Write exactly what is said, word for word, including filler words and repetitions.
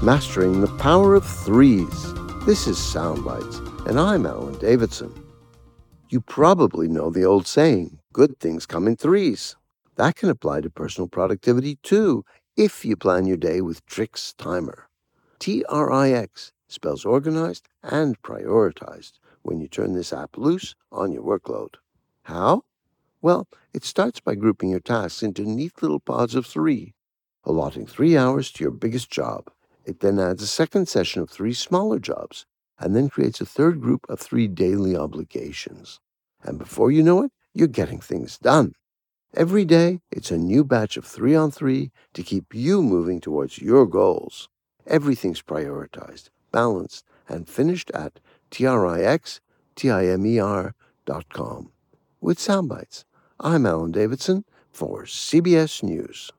Mastering the Power of Threes. This is Soundbites, and I'm Alan Davidson. You probably know the old saying, good things come in threes. That can apply to personal productivity too, if you plan your day with Trix Timer. T R I X spells organized and prioritized when you turn this app loose on your workload. How? Well, it starts by grouping your tasks into neat little pods of three, allotting three hours to your biggest job. It then adds a second session of three smaller jobs, and then creates a third group of three daily obligations. And before you know it, you're getting things done. Every day, it's a new batch of three on three to keep you moving towards your goals. Everything's prioritized, balanced, and finished at Trix Timer dot com. With Soundbites, I'm Alan Davidson for C B S News.